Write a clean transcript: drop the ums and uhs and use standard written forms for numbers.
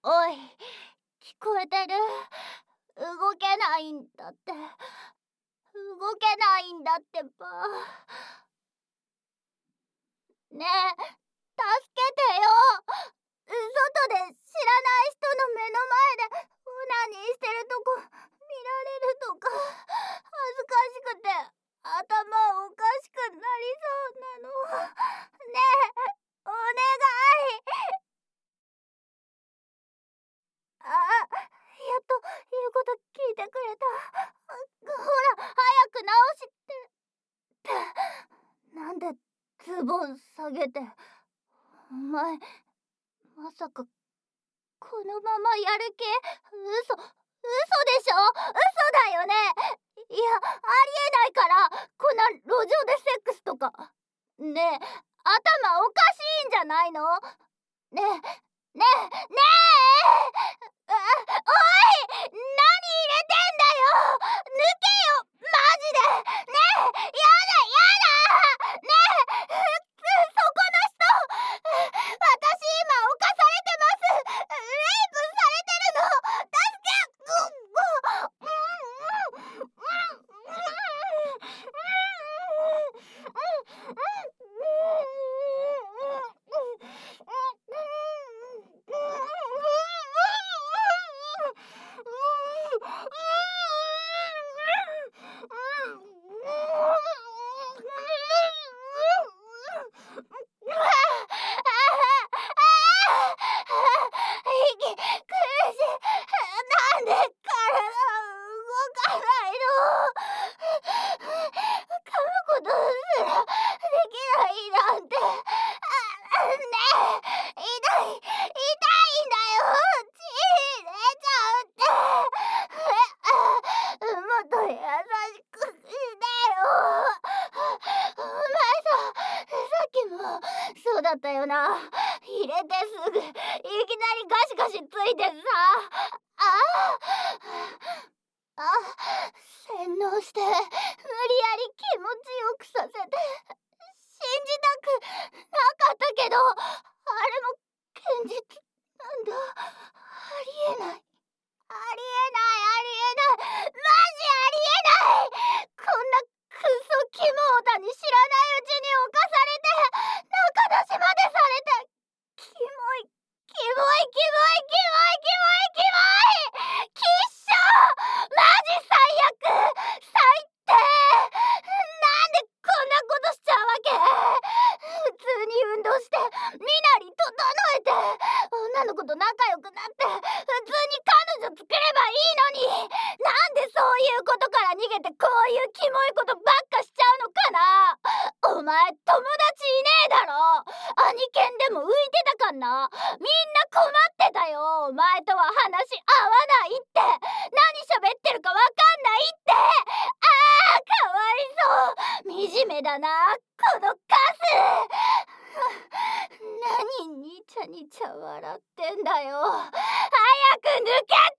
おい、聞こえてる？動けないんだって。動けないんだってば。ねえ、助けてよ。外で知らない人の目の前でオナニーしてるとこ見られるとか恥ずかしくて頭おかしくなりそうなの。ねえ、お願い。やっと言うこと聞いてくれた。ほら、早く直してって。なんでズボン下げて。お前まさかこのままやる気？嘘でしょ？嘘だよね？いや、ありえないから、こんな路上でセックスとか。ねえ、頭おかしいんじゃないの？ねえ、ねえ、おい！何入れてんだよ！抜けよ！マジで！ねえ！やだ！ねえ！そこの人！私今犯されてます！レイプされてるの！助け！息苦しい。なんで体動かないの？噛むことすらできないなんて。ねえ、痛いんだよ。血出ちゃうって。もっと優しくしてよ。お前さっきもそうだったよな。入れてすぐいきなりガシガシついてさ。洗脳して無理やり気持ちよくさせて信じたくなかったけど、あれも現実なんだ。ありえない、マジありえない。こんなクソキモオタに知らないうちに侵されて仲出しまでされて、キモいきっしょ！マジ最悪！最低！なんでこんなことしちゃうわけ？普通に運動して身なり整えて女の子と仲良くなって普通に彼女作ればいいのに、なんでそういうことから逃げてこういうキモいことばっかしちゃうのかな。お前友達いねえだろ。兄犬でも浮いてたかんな。みんな困ってたよ。お前とは話合わないって、何喋ってるかわかんないって。かわいそう。惨めだなこのカス。何ニチャニチャ笑ってんだよ。早く抜けて！